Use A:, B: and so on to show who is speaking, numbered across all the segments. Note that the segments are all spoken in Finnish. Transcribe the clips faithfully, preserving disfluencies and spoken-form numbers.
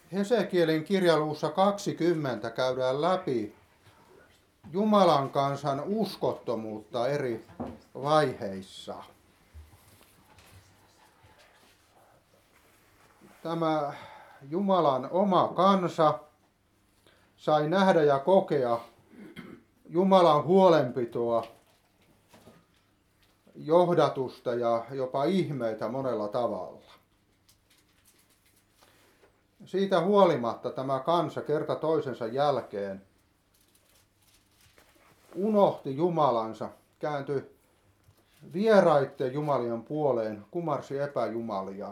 A: Hesekielin kirjaluussa kaksikymmentä käydään läpi Jumalan kansan uskottomuutta eri vaiheissa. Tämä Jumalan oma kansa sai nähdä ja kokea Jumalan huolenpitoa, johdatusta ja jopa ihmeitä monella tavalla. Siitä huolimatta tämä kansa kerta toisensa jälkeen unohti Jumalansa, kääntyi vieraitten jumalien puoleen, kumarsi epäjumalia.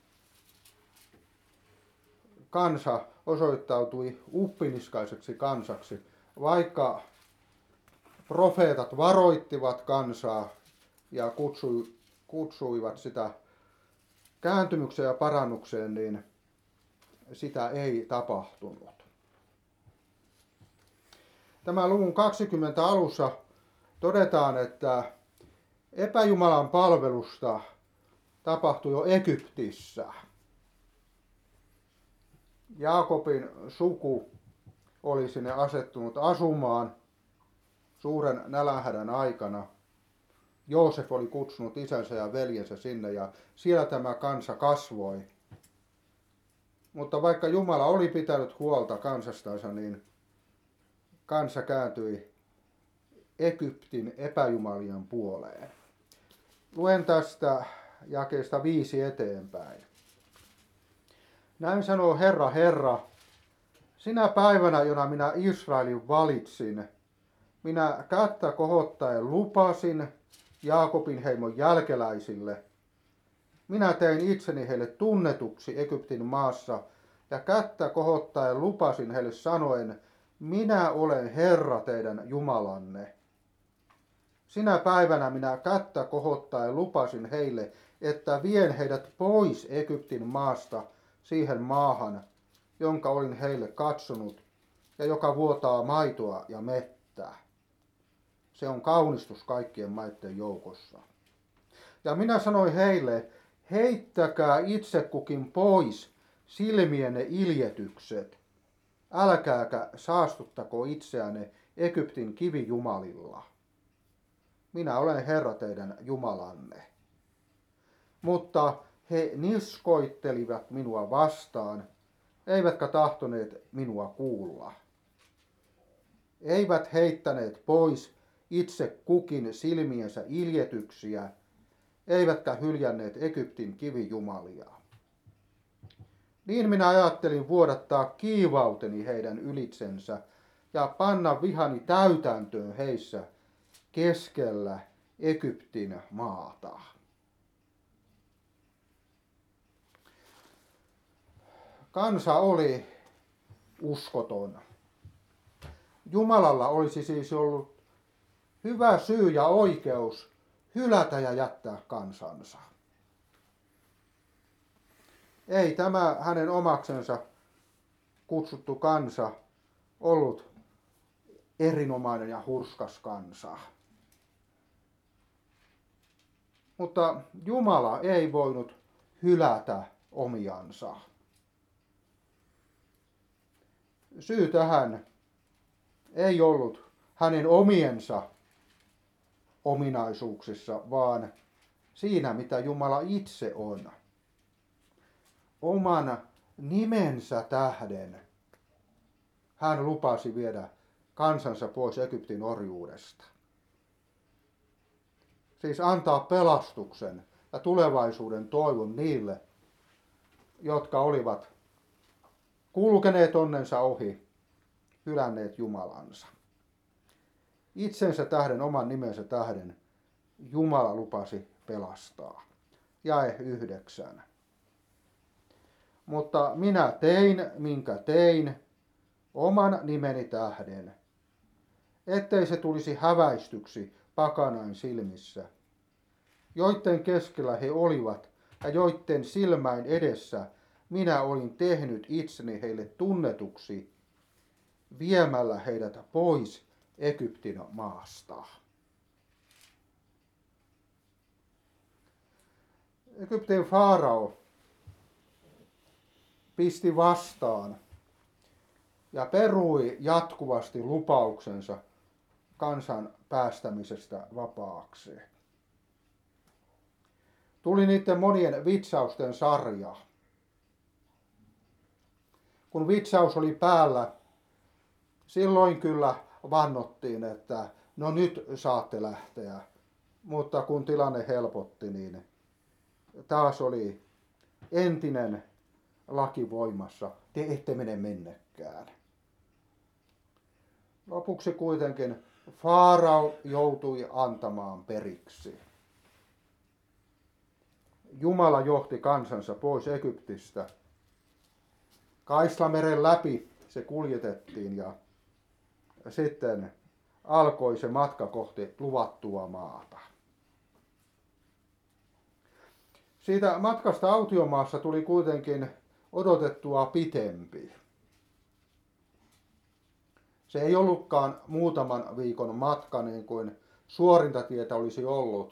A: Kansa osoittautui uppiniskaiseksi kansaksi, vaikka profeetat varoittivat kansaa ja kutsui, kutsuivat sitä kääntymykseen ja parannukseen, niin sitä ei tapahtunut. Tämän luvun kaksikymmentä alussa todetaan, että epäjumalan palvelusta tapahtui jo Egyptissä. Jaakobin suku oli sinne asettunut asumaan suuren nälänhädän aikana. Joosef oli kutsunut isänsä ja veljensä sinne ja siellä tämä kansa kasvoi. Mutta vaikka Jumala oli pitänyt huolta kansastansa, niin kansa kääntyi Egyptin epäjumalien puoleen. Luen tästä jakeesta viisi eteenpäin. Näin sanoo Herra, Herra, sinä päivänä, jona minä Israelin valitsin, minä kättä kohottaen lupasin Jaakobin heimon jälkeläisille. Minä tein itseni heille tunnetuksi Egyptin maassa ja kättä kohottaen lupasin heille sanoen, minä olen Herra teidän Jumalanne. Sinä päivänä minä kättä kohottaen lupasin heille, että vien heidät pois Egyptin maasta siihen maahan, jonka olin heille katsonut ja joka vuotaa maitoa ja mettää. Se on kaunistus kaikkien maitten joukossa. Ja minä sanoin heille, heittäkää itse kukin pois silmienne iljetykset, älkääkä saastuttako itseänne Egyptin kivijumalilla. Minä olen Herra teidän Jumalanne. Mutta he niskoittelivat minua vastaan, eivätkä tahtoneet minua kuulla. Eivät heittäneet pois itse kukin silmiensä iljetyksiä, eivätkä hyljänneet Egyptin kivijumalia. Niin minä ajattelin vuodattaa kiivauteni heidän ylitsensä ja panna vihani täytäntöön heissä keskellä Egyptin maata. Kansa oli uskoton. Jumalalla olisi siis ollut hyvä syy ja oikeus hylätä ja jättää kansansa. Ei tämä hänen omaksensa kutsuttu kansa ollut erinomainen ja hurskas kansa. Mutta Jumala ei voinut hylätä omiansa. Syy tähän ei ollut hänen omiensa ominaisuuksissa, vaan siinä, mitä Jumala itse on. Oman nimensä tähden hän lupasi viedä kansansa pois Egyptin orjuudesta. Siis antaa pelastuksen ja tulevaisuuden toivon niille, jotka olivat kulkeneet onnensa ohi, hylänneet Jumalansa. Itsensä tähden, oman nimensä tähden, Jumala lupasi pelastaa. Jae yhdeksän. Mutta minä tein, minkä tein, oman nimeni tähden, ettei se tulisi häväistyksi pakanain silmissä, joiden keskellä he olivat ja joiden silmäin edessä minä olin tehnyt itseni heille tunnetuksi viemällä heidät pois Egyptin maasta. Egyptin faarao pisti vastaan ja perui jatkuvasti lupauksensa kansan päästämisestä vapaaksi. Tuli niiden monien vitsausten sarja. Kun vitsaus oli päällä, silloin kyllä vannottiin, että no nyt saatte lähteä. Mutta kun tilanne helpotti, niin taas oli entinen laki voimassa. Te ette mene mennekään. Lopuksi kuitenkin Faarao joutui antamaan periksi. Jumala johti kansansa pois Egyptistä. Kaislameren läpi se kuljetettiin ja sitten alkoi se matka kohti luvattua maata. Siitä matkasta autiomaassa tuli kuitenkin odotettua pitempi. Se ei ollutkaan muutaman viikon matka niin kuin suorinta tietä olisi ollut.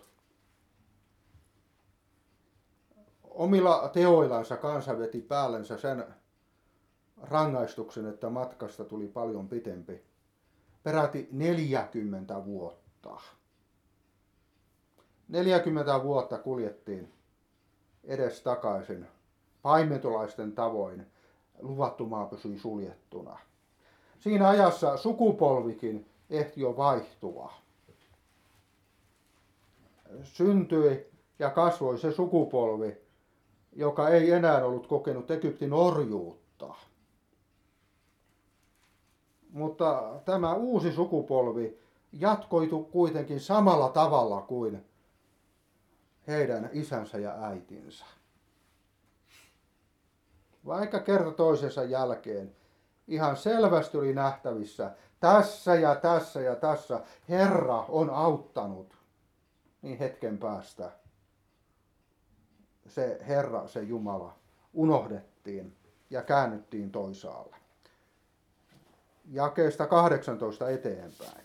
A: Omilla teoillansa kansa veti päällensä sen rangaistuksen, että matkasta tuli paljon pitempi. Peräti neljäkymmentä vuotta. neljäkymmentä vuotta kuljettiin edes takaisin. Paimentolaisten tavoin luvattu maa pysyi suljettuna. Siinä ajassa sukupolvikin ehti jo vaihtua. Syntyi ja kasvoi se sukupolvi, joka ei enää ollut kokenut Egyptin orjuutta. Mutta tämä uusi sukupolvi jatkoitu kuitenkin samalla tavalla kuin heidän isänsä ja äitinsä. Vaikka kerta toisensa jälkeen ihan selvästi oli nähtävissä, tässä ja tässä ja tässä Herra on auttanut, niin hetken päästä se Herra, se Jumala, unohdettiin ja käännyttiin toisaalle. Jakeesta kahdeksantoista eteenpäin.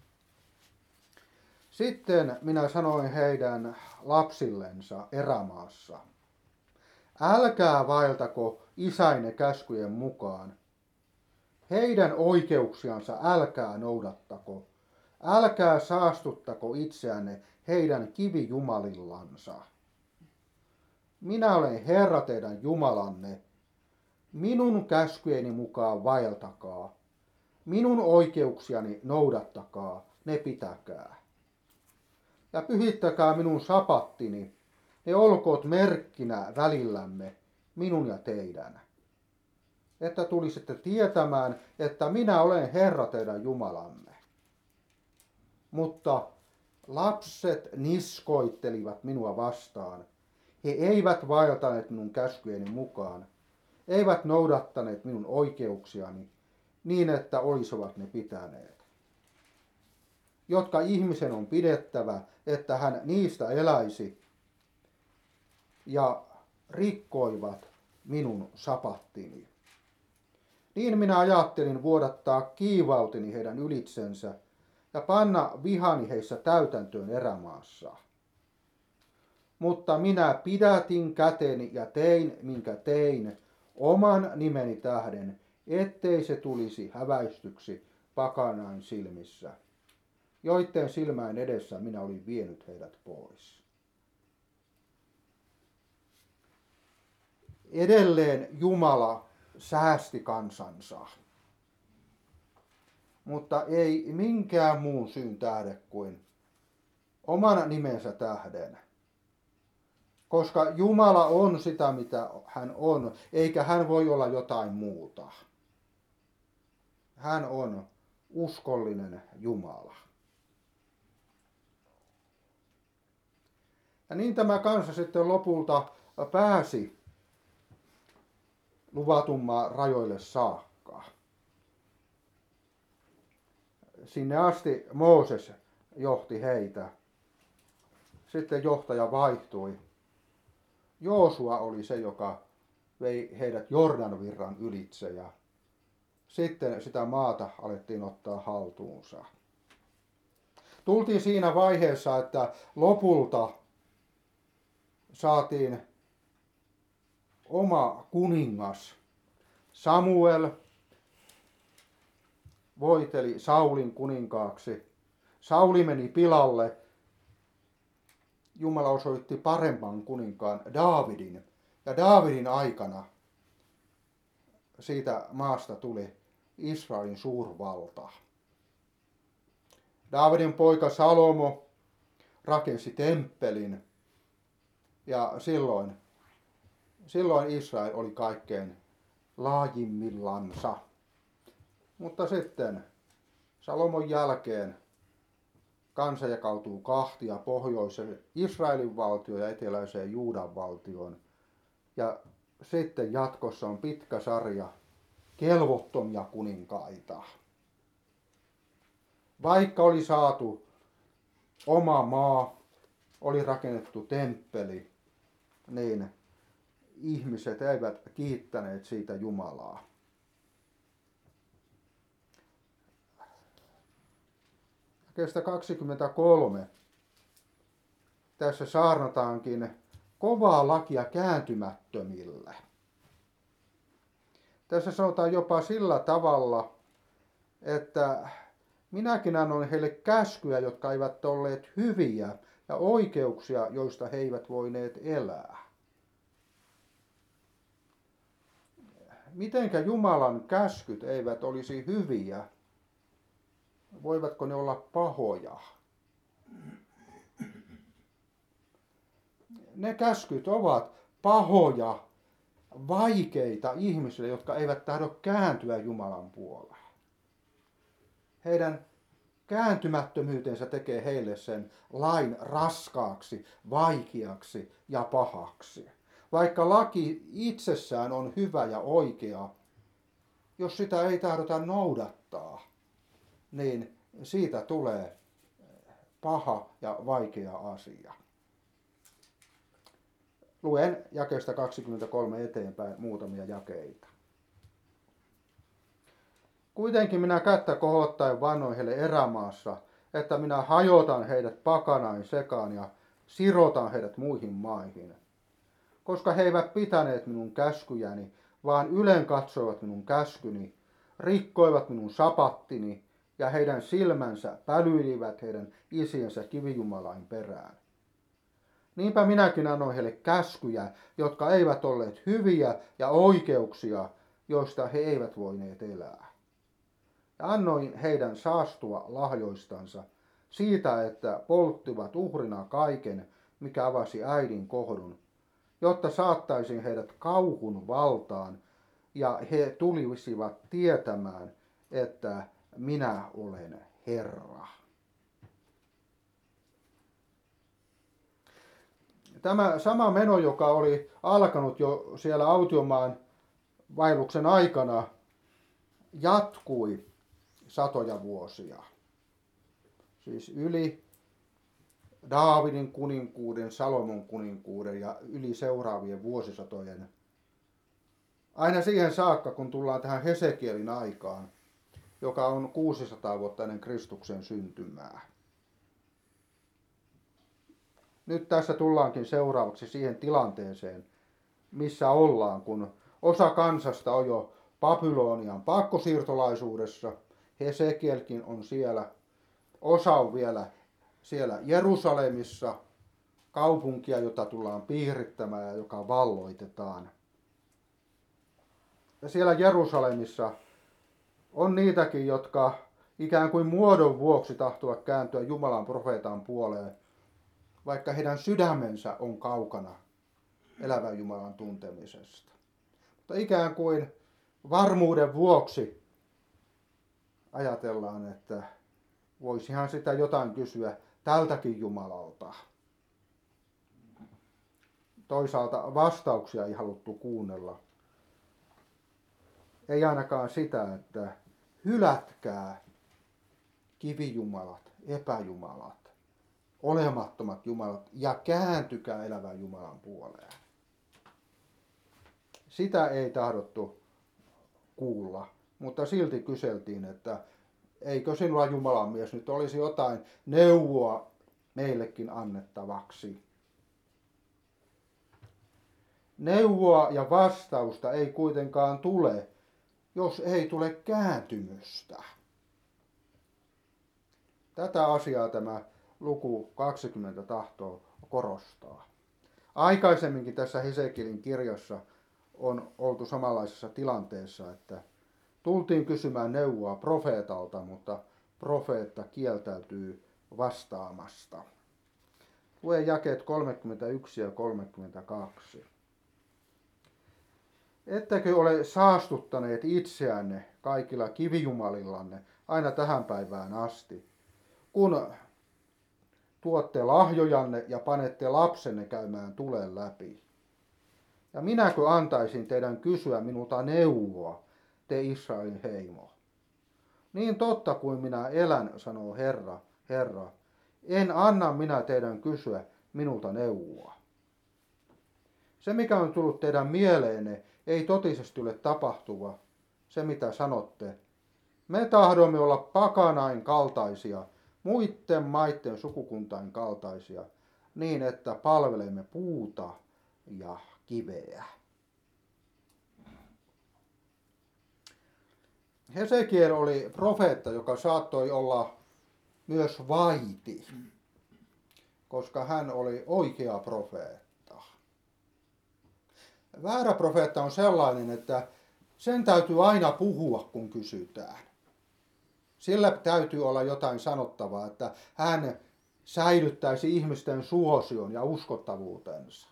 A: Sitten minä sanoin heidän lapsillensa erämaassa, älkää vaeltako isäinne käskyjen mukaan, heidän oikeuksiansa älkää noudattako, älkää saastuttako itseänne heidän kivijumalillansa. Minä olen Herra teidän Jumalanne, minun käskyjeni mukaan vaeltakaa, minun oikeuksiani noudattakaa, ne pitäkää. Ja pyhittäkää minun sapattini, ne olkoot merkkinä välillämme, minun ja teidän. Että tulisitte tietämään, että minä olen Herra teidän Jumalanne. Mutta lapset niskoittelivat minua vastaan. He eivät vaeltaneet minun käskyjeni mukaan, eivät noudattaneet minun oikeuksiani niin, että olisivat ne pitäneet. Jotka ihmisen on pidettävä, että hän niistä eläisi, ja rikkoivat minun sapattini. Niin minä ajattelin vuodattaa kiivauteni heidän ylitsensä ja panna vihani heissä täytäntöön erämaassa. Mutta minä pidätin käteni ja tein, minkä tein, oman nimeni tähden, ettei se tulisi häväistyksi pakanain silmissä, joiden silmäin edessä minä olin vienyt heidät pois. Edelleen Jumala säästi kansansa, mutta ei minkään muun syyn tähden kuin oman nimensä tähden. Koska Jumala on sitä, mitä hän on, eikä hän voi olla jotain muuta. Hän on uskollinen Jumala. Ja niin tämä kansa sitten lopulta pääsi luvatun maan rajoille saakka. Sinne asti Mooses johti heitä. Sitten johtaja vaihtui. Joosua oli se, joka vei heidät Jordanvirran ylitse ja sitten sitä maata alettiin ottaa haltuunsa. Tultiin siinä vaiheessa, että lopulta saatiin oma kuningas Samuel voiteli Saulin kuninkaaksi. Sauli meni pilalle. Jumala osoitti paremman kuninkaan, Daavidin. Ja Daavidin aikana siitä maasta tuli Israelin suurvalta. Daavidin poika Salomo rakensi temppelin ja silloin, silloin Israel oli kaikkein laajimmillansa. Mutta sitten Salomon jälkeen kansa jakautuu kahtia, pohjoiseen Israelin valtio ja eteläiseen Juudan valtioon. Ja sitten jatkossa on pitkä sarja kelvottomia kuninkaita. Vaikka oli saatu oma maa, oli rakennettu temppeli, niin ihmiset eivät kiittäneet siitä Jumalaa. Jakeesta kaksikymmentäkolme. Tässä saarnataankin kovaa lakia kääntymättömille. Tässä sanotaan jopa sillä tavalla, että minäkin annoin heille käskyjä, jotka eivät olleet hyviä, ja oikeuksia, joista he eivät voineet elää. Mitenkä Jumalan käskyt eivät olisi hyviä? Voivatko ne olla pahoja? Ne käskyt ovat pahoja, vaikeita ihmisille, jotka eivät tahdo kääntyä Jumalan puoleen. Heidän kääntymättömyytensä tekee heille sen lain raskaaksi, vaikeaksi ja pahaksi. Vaikka laki itsessään on hyvä ja oikea, jos sitä ei tahdota noudattaa, niin siitä tulee paha ja vaikea asia. Luen jakeesta kaksikymmentäkolme eteenpäin muutamia jakeita. Kuitenkin minä kättä kohottaen vannoin heille erämaassa, että minä hajotan heidät pakanain sekaan ja sirotan heidät muihin maihin. Koska he eivät pitäneet minun käskyjäni, vaan ylen katsoivat minun käskyni, rikkoivat minun sapattini ja heidän silmänsä pälyilivät heidän isiensä kivijumalain perään. Niinpä minäkin annoin heille käskyjä, jotka eivät olleet hyviä ja oikeuksia, joista he eivät voineet elää. Ja annoin heidän saastua lahjoistansa siitä, että polttivat uhrina kaiken, mikä avasi äidin kohdun, jotta saattaisin heidät kauhun valtaan ja he tulisivat tietämään, että minä olen Herra. Tämä sama meno, joka oli alkanut jo siellä Autiomaan vaelluksen aikana, jatkui satoja vuosia. Siis yli Daavidin kuninkuuden, Salomon kuninkuuden ja yli seuraavien vuosisatojen. Aina siihen saakka, kun tullaan tähän Hesekielin aikaan, joka on kuusisataa vuotta ennen Kristuksen syntymää. Nyt tässä tullaankin seuraavaksi siihen tilanteeseen, missä ollaan, kun osa kansasta on jo Babylonian pakkosiirtolaisuudessa. Hesekielkin on siellä. Osa on vielä siellä Jerusalemissa, kaupunkia, jota tullaan piirittämään ja joka valloitetaan. Ja siellä Jerusalemissa on niitäkin, jotka ikään kuin muodon vuoksi tahtovat kääntyä Jumalan profeetan puoleen, vaikka heidän sydämensä on kaukana elävän Jumalan tuntemisesta. Mutta ikään kuin varmuuden vuoksi ajatellaan, että voisihan sitä jotain kysyä tältäkin Jumalalta. Toisaalta vastauksia ei haluttu kuunnella. Ei ainakaan sitä, että hylätkää kivijumalat, epäjumalat, olemattomat jumalat ja kääntykää elävän Jumalan puoleen. Sitä ei tahdottu kuulla, mutta silti kyseltiin, että eikö sinulla Jumalan mies nyt olisi jotain neuvoa meillekin annettavaksi. Neuvoa ja vastausta ei kuitenkaan tule jos ei tule kääntymystä. Tätä asiaa tämä luku kaksikymmentä tahtoo korostaa. Aikaisemminkin tässä Hesekielin kirjassa on oltu samanlaisessa tilanteessa, että tultiin kysymään neuvoa profeetalta, mutta profeetta kieltäytyy vastaamasta. Lue jakeet kolmekymmentäyksi ja kolmekymmentäkaksi. Ettekö ole saastuttaneet itseänne kaikilla kivijumalillanne aina tähän päivään asti, kun tuotte lahjojanne ja panette lapsenne käymään tulen läpi? Ja minäkö antaisin teidän kysyä minulta neuvoa, te Israelin heimo? Niin totta kuin minä elän, sanoo Herra, Herra, en anna minä teidän kysyä minulta neuvoa. Se, mikä on tullut teidän mieleenne, ei totisesti ole tapahtuva, se mitä sanotte. Me tahdomme olla pakanain kaltaisia, muiden maiden sukukuntain kaltaisia, niin että palvelemme puuta ja kiveä. Hesekiel oli profeetta, joka saattoi olla myös vaiti, koska hän oli oikea profeetta. Väärä profeetta on sellainen, että sen täytyy aina puhua, kun kysytään. Sillä täytyy olla jotain sanottavaa, että hän säilyttäisi ihmisten suosion ja uskottavuutensa.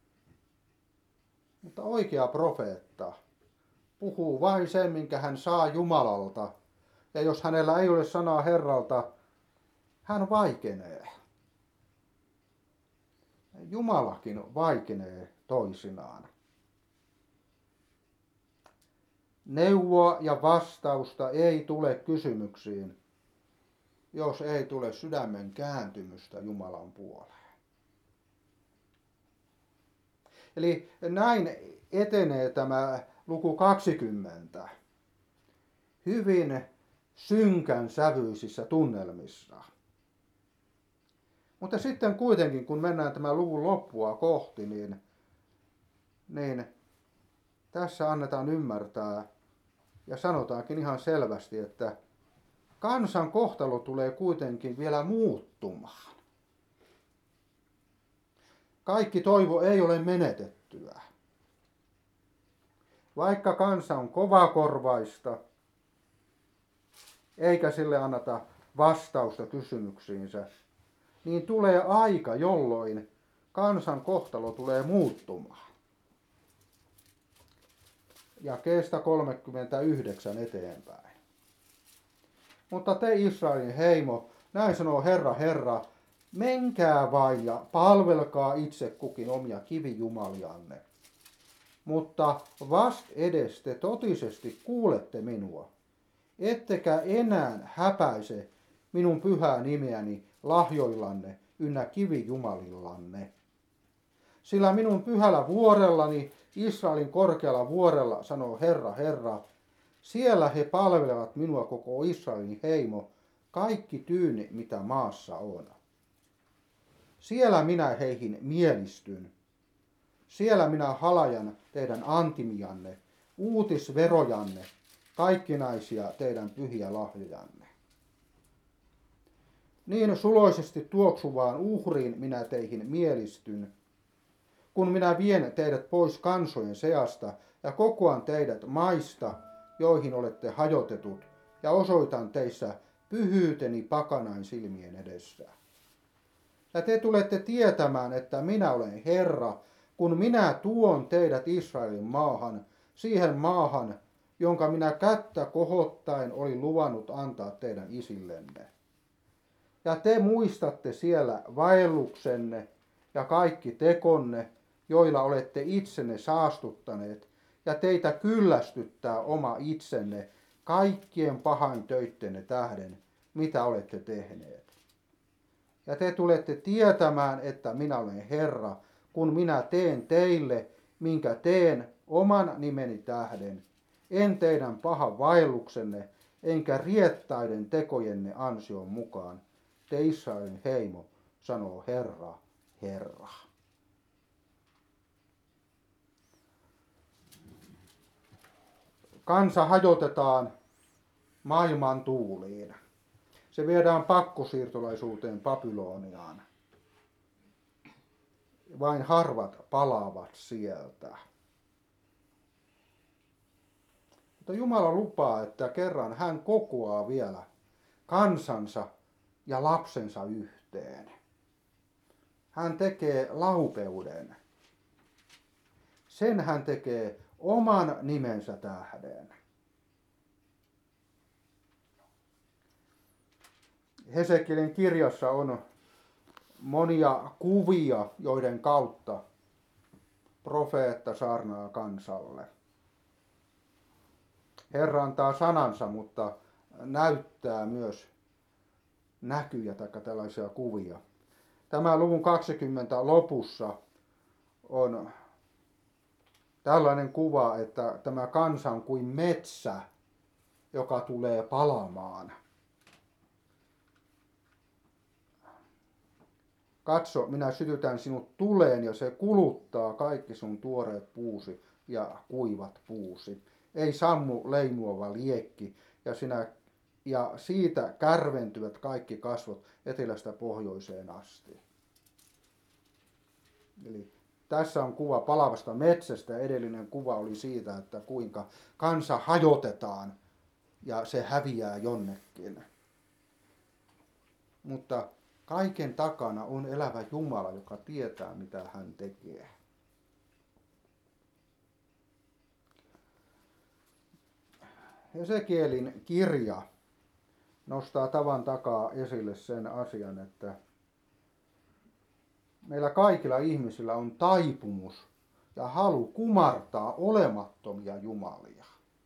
A: Mutta oikea profeetta puhuu vain sen, minkä hän saa Jumalalta. Ja jos hänellä ei ole sanaa Herralta, hän vaikenee. Jumalakin vaikenee toisinaan. Neuvoa ja vastausta ei tule kysymyksiin, jos ei tule sydämen kääntymystä Jumalan puoleen. Eli näin etenee tämä luku kaksikymmentä hyvin synkän sävyisissä tunnelmissa. Mutta sitten kuitenkin, kun mennään tämän luvun loppua kohti, niin, niin tässä annetaan ymmärtää ja sanotaankin ihan selvästi, että kansan kohtalo tulee kuitenkin vielä muuttumaan. Kaikki toivo ei ole menetettyä. Vaikka kansa on kovakorvaista, eikä sille anneta vastausta kysymyksiinsä, niin tulee aika, jolloin kansan kohtalo tulee muuttumaan. Jakeesta kolmekymmentäyhdeksän eteenpäin. Mutta te Israelin heimo, näin sanoo Herra, Herra, menkää vain ja palvelkaa itse kukin omia kivijumalianne. Mutta vast edes te totisesti kuulette minua, ettekä enää häpäise minun pyhää nimeäni lahjoillanne ynnä kivijumalillanne. Sillä minun pyhällä vuorellani, Israelin korkealla vuorella, sanoo Herra, Herra, siellä he palvelevat minua koko Israelin heimo, kaikki tyyni, mitä maassa on. Siellä minä heihin mielistyn. Siellä minä halajan teidän antimianne, uutisverojanne, kaikkinaisia teidän pyhiä lahjojanne. Niin suloisesti tuoksuvaan uhriin minä teihin mielistyn, kun minä vien teidät pois kansojen seasta ja kokoan teidät maista, joihin olette hajotetut, ja osoitan teissä pyhyyteni pakanain silmien edessä. Ja te tulette tietämään, että minä olen Herra, kun minä tuon teidät Israelin maahan, siihen maahan, jonka minä kättä kohottaen olin luvannut antaa teidän isillenne. Ja te muistatte siellä vaelluksenne ja kaikki tekonne, joilla olette itsenne saastuttaneet, ja teitä kyllästyttää oma itsenne kaikkien pahain töittenne tähden, mitä olette tehneet. Ja te tulette tietämään, että minä olen Herra, kun minä teen teille, minkä teen oman nimeni tähden, en teidän pahan vaelluksenne, enkä riettaiden tekojenne ansion mukaan. Te Israelin heimo, sanoo Herra, Herra. kansa hajotetaan maailman tuuliin. Se viedään pakkosiirtolaisuuteen Babyloniaan. Vain harvat palaavat sieltä. Mutta Jumala lupaa, että kerran hän kokoaa vielä kansansa ja lapsensa yhteen. Hän tekee laupeuden. Sen hän tekee oman nimensä tähden. Hesekielin kirjassa on monia kuvia, joiden kautta profeetta saarnaa kansalle. Herra antaa sanansa, mutta näyttää myös näkyjä tai tällaisia kuvia. Tämä luvun kaksikymmentä lopussa on tällainen kuva, että tämä kansa on kuin metsä, joka tulee palamaan. Katso, minä sytytän sinut tuleen ja se kuluttaa kaikki sun tuoreet puusi ja kuivat puusi. Ei sammu leimuava liekki ja, sinä, ja siitä kärventyvät kaikki kasvot etelästä pohjoiseen asti. Eli tässä on kuva palavasta metsästä. Edellinen kuva oli siitä, että kuinka kansa hajotetaan ja se häviää jonnekin. Mutta kaiken takana on elävä Jumala, joka tietää, mitä hän tekee. Hesekielin kirja nostaa tavan takaa esille sen asian, että meillä kaikilla ihmisillä on taipumus ja halu kumartaa olemattomia jumalia.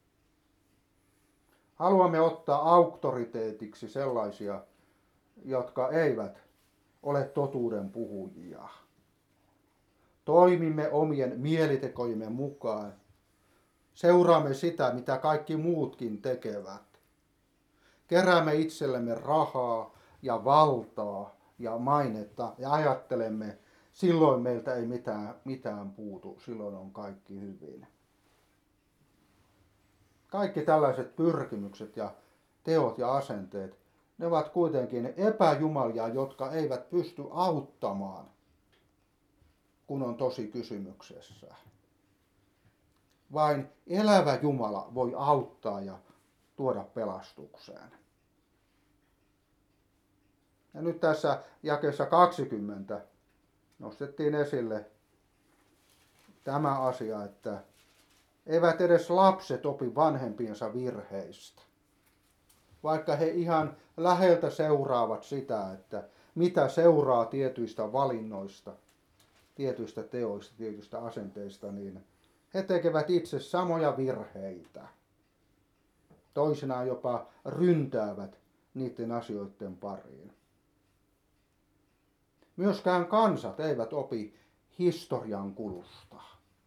A: Haluamme ottaa auktoriteetiksi sellaisia, jotka eivät ole totuuden puhujia. Toimimme omien mielitekojemme mukaan. Seuraamme sitä, mitä kaikki muutkin tekevät. Keräämme itsellemme rahaa ja valtaa ja mainetta ja ajattelemme, silloin meiltä ei mitään, mitään puutu, silloin on kaikki hyvin. Kaikki tällaiset pyrkimykset ja teot ja asenteet, ne ovat kuitenkin epäjumalia, jotka eivät pysty auttamaan, kun on tosi kysymyksessä. Vain elävä Jumala voi auttaa ja tuoda pelastukseen. Ja nyt tässä jakeessa kaksikymmentä nostettiin esille tämä asia, että eivät edes lapset opi vanhempiensa virheistä. Vaikka he ihan läheltä seuraavat sitä, että mitä seuraa tietyistä valinnoista, tietyistä teoista, tietyistä asenteista, niin he tekevät itse samoja virheitä. Toisinaan jopa ryntäävät niiden asioiden pariin. Myöskään kansat eivät opi historian kulusta.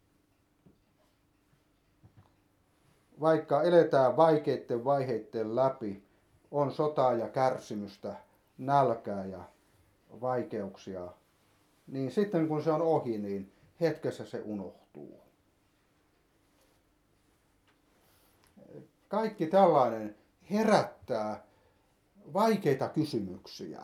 A: Vaikka eletään vaikeiden vaiheiden läpi, on sotaa ja kärsimystä, nälkää ja vaikeuksia, niin sitten kun se on ohi, niin hetkessä se unohtuu. Kaikki tällainen herättää vaikeita kysymyksiä.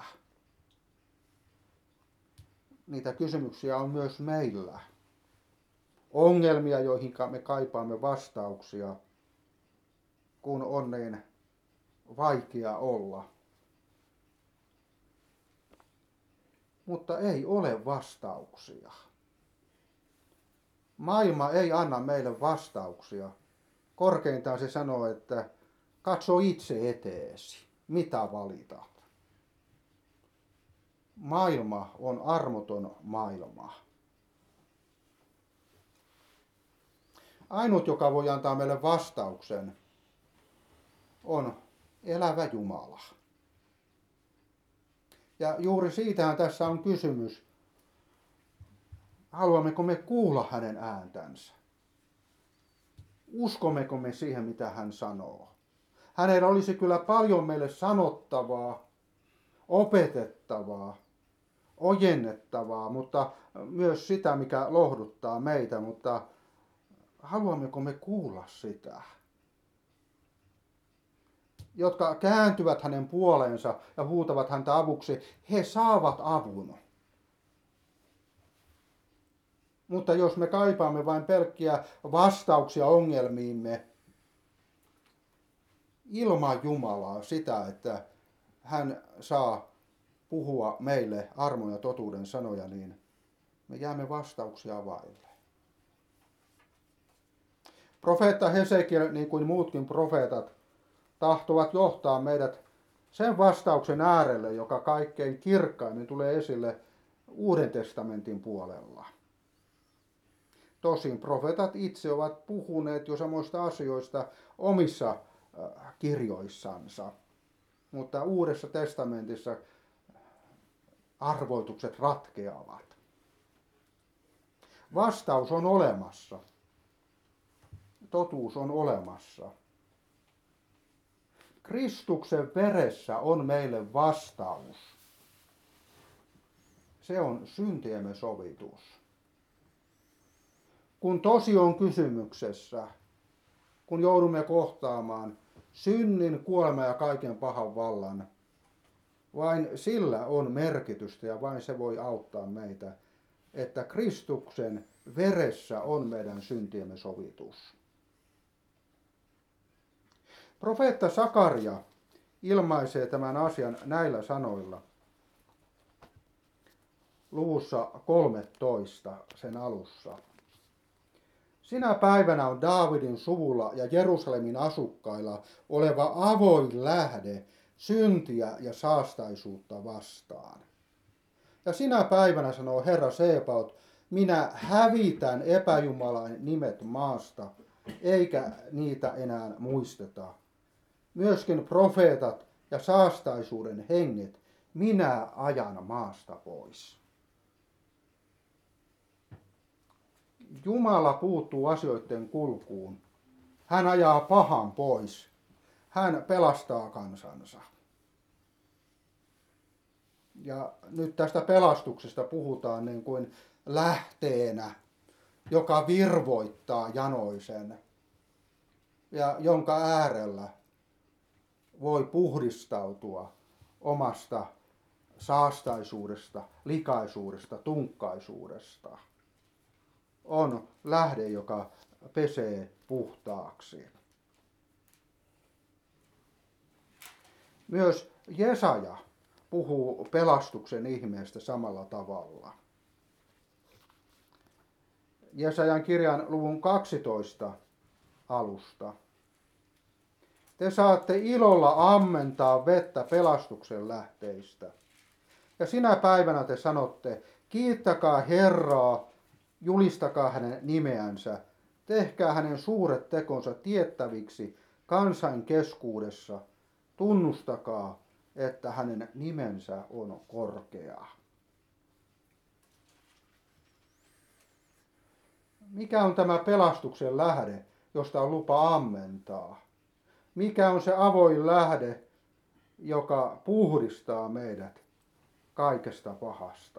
A: Niitä kysymyksiä on myös meillä. Ongelmia, joihin me kaipaamme vastauksia, kun on niin vaikea olla. Mutta ei ole vastauksia. Maailma ei anna meille vastauksia. Korkeintaan se sanoo, että katso itse eteesi, mitä valitat. Maailma on armoton maailma. Ainut, joka voi antaa meille vastauksen, on elävä Jumala. Ja juuri siitähän tässä on kysymys. Haluammeko me kuulla hänen ääntänsä? Uskommeko me siihen, mitä hän sanoo? Hänellä olisi kyllä paljon meille sanottavaa, opetettavaa, ojennettavaa, mutta myös sitä, mikä lohduttaa meitä, mutta haluammeko me kuulla sitä? jotka kääntyvät hänen puoleensa ja huutavat häntä avuksi, he saavat avun. Mutta jos me kaipaamme vain pelkkiä vastauksia ongelmiimme ilman Jumalaa, sitä, että hän saa puhua meille armon ja totuuden sanoja, niin me jäämme vastauksia vaille. Profeetta Hesekiel, niin kuin muutkin profeetat, tahtovat johtaa meidät sen vastauksen äärelle, joka kaikkein kirkkaimmin tulee esille Uuden testamentin puolella. Tosin profeetat itse ovat puhuneet jo samoista asioista omissa kirjoissansa, mutta Uudessa testamentissa arvoitukset ratkeavat. Vastaus on olemassa. Totuus on olemassa. Kristuksen veressä on meille vastaus. Se on syntiemme sovitus. Kun tosi on kysymyksessä, kun joudumme kohtaamaan synnin, kuolema ja kaiken pahan vallan, vain sillä on merkitystä ja vain se voi auttaa meitä, että Kristuksen veressä on meidän syntiemme sovitus. Profeetta Sakaria ilmaisee tämän asian näillä sanoilla. Luvussa kolmetoista sen alussa. Sinä päivänä on Daavidin suvulla ja Jerusalemin asukkailla oleva avoin lähde syntiä ja saastaisuutta vastaan. Ja sinä päivänä, sanoo Herra Sebaot, minä hävitän epäjumalan nimet maasta, eikä niitä enää muisteta. Myöskin profeetat ja saastaisuuden henget minä ajan maasta pois. Jumala puuttuu asioiden kulkuun. Hän ajaa pahan pois. Hän pelastaa kansansa. Ja nyt tästä pelastuksesta puhutaan niin kuin lähteenä, joka virvoittaa janoisen ja jonka äärellä voi puhdistautua omasta saastaisuudesta, likaisuudesta, tunkkaisuudesta. On lähde, joka pesee puhtaaksi. Myös Jesaja puhuu pelastuksen ihmeestä samalla tavalla. Jesajan kirjan luvun kaksitoista alusta. Te saatte ilolla ammentaa vettä pelastuksen lähteistä. Ja sinä päivänä te sanotte, kiittäkää Herraa, julistakaa hänen nimeänsä, tehkää hänen suuret tekonsa tiettäviksi kansan keskuudessa, tunnustakaa, että hänen nimensä on korkea. Mikä on tämä pelastuksen lähde, josta on lupa ammentaa? Mikä on se avoin lähde, joka puhdistaa meidät kaikesta pahasta?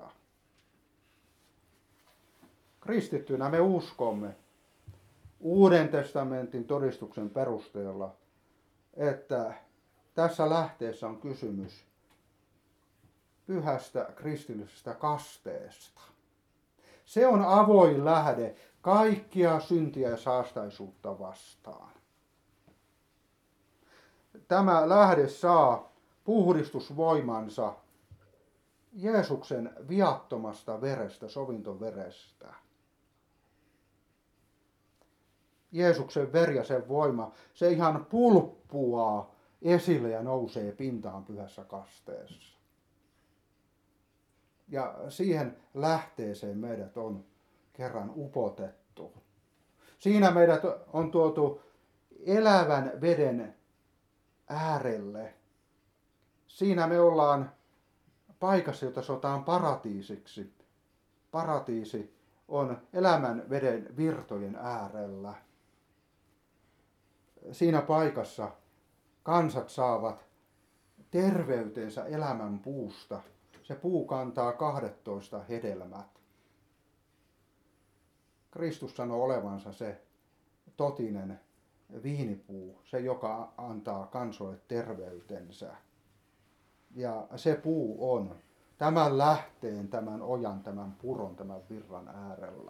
A: Kristittynä me uskomme Uuden testamentin todistuksen perusteella, että tässä lähteessä on kysymys pyhästä kristillisestä kasteesta. Se on avoin lähde kaikkia syntiä ja saastaisuutta vastaan. Tämä lähde saa puhdistusvoimansa Jeesuksen viattomasta verestä, sovintoverestä. Jeesuksen veri ja sen voima, se ihan pulppuaa esille ja nousee pintaan pyhässä kasteessa. Ja siihen lähteeseen meidät on kerran upotettu. Siinä meidät on tuotu elävän veden äärelle. Siinä me ollaan paikassa, jota sanotaan paratiisiksi. Paratiisi on elämän veden virtojen äärellä. Siinä paikassa kansat saavat terveytensä elämän puusta. Se puu kantaa kahdettoista hedelmät. Kristus sanoo olevansa se totinen viinipuu, se joka antaa kansoille terveytensä. Ja se puu on tämän lähteen, tämän ojan, tämän puron, tämän virran äärellä.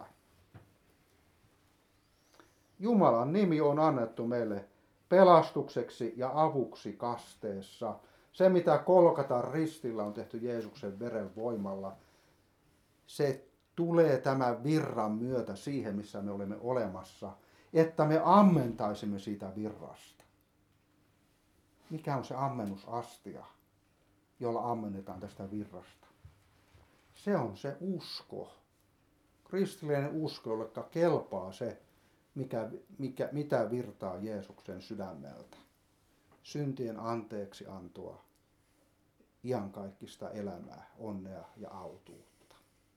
A: Jumalan nimi on annettu meille pelastukseksi ja avuksi kasteessa. Se, mitä Golgatan ristillä on tehty Jeesuksen veren voimalla, se tulee tämän virran myötä siihen, missä me olemme olemassa, että me ammentaisimme siitä virrasta. Mikä on se ammennusastia, jolla ammennetaan tästä virrasta? Se on se usko. Kristillinen usko, jolle kelpaa se, mikä, mikä, mitä virtaa Jeesuksen sydämeltä. Syntien anteeksi antoa, iankaikkista elämää, onnea ja autuutta.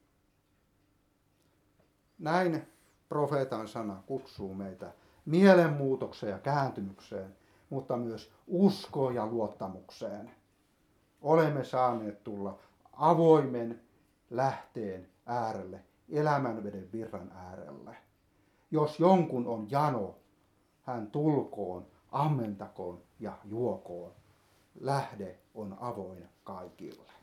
A: Näin profeetan sana kutsuu meitä mielenmuutokseen ja kääntymykseen, mutta myös uskoon ja luottamukseen. Olemme saaneet tulla avoimen lähteen äärelle, elämänveden virran äärelle. Jos jonkun on jano, hän tulkoon, ammentakoon ja juokoon. Lähde on avoin kaikille.